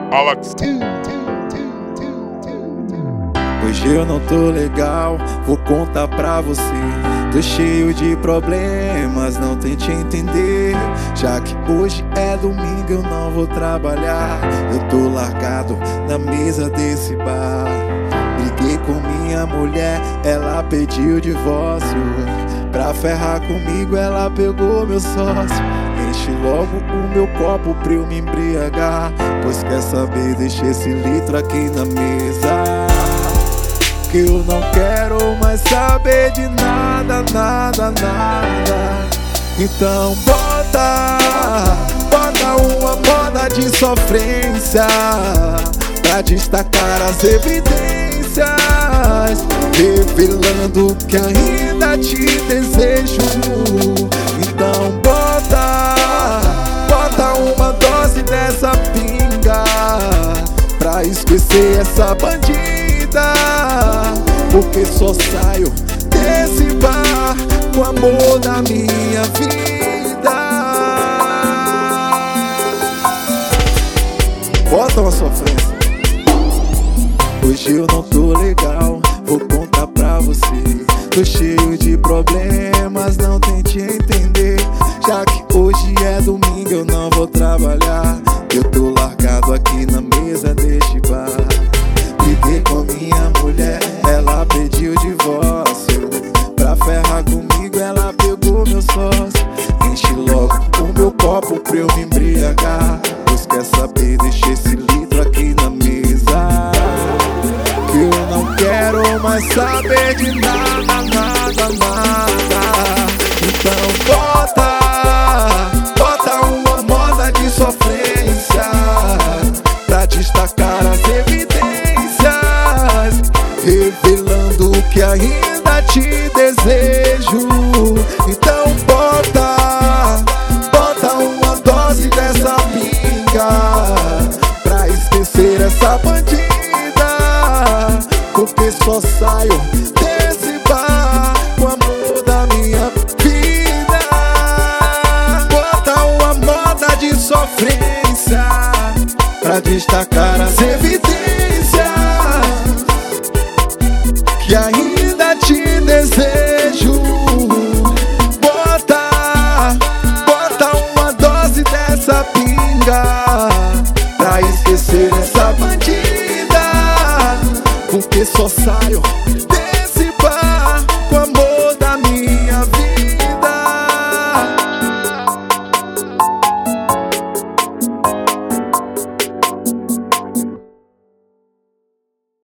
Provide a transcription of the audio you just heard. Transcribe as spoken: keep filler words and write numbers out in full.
Alex. Hoje eu não tô legal, vou contar pra você. Tô cheio de problemas, não tente entender. Já que hoje é domingo, eu não vou trabalhar. Eu tô largado na mesa desse bar. Briguei com minha mulher, ela pediu divórcio. Pra ferrar comigo, ela pegou meu sócio. Enche logo o meu copo pra eu me embriagar. Pois quer saber, deixa esse litro aqui na mesa. Que eu não quero mais saber de nada, nada, nada. Então bota, bota uma moda de sofrência pra destacar as evidências, revelando que ainda te desejo. Então bota, bota uma dose dessa pinga pra esquecer essa bandida. Porque só saio desse bar com o amor da minha vida. Bota uma sofrência. Hoje eu não tô legal, vou contar pra você. Tô cheio de problemas, não tente entender. Já que hoje é domingo, eu não vou trabalhar. Eu tô largado aqui na mesa deste bar. Briguei com minha mulher, ela pediu divórcio. Pra ferrar comigo, ela pegou meu sócio. Enche logo o meu copo pra eu me embriagar. Pois quer saber, deixa esse litro aqui na mesa. Que eu não quero mais saber de nada, nada, nada. Então bota, bota uma moda de sofrência pra destacar as evidências, revelando que ainda te desejo. Então bota, bota uma dose dessa pinga pra esquecer essa bandida. Porque só saio desse bar com o amor da minha vida. Bota uma moda de sofrência pra destacar as evidências, que ainda te desejo. Bota, bota uma dose dessa pinga pra esquecer essa bandida. Porque só saio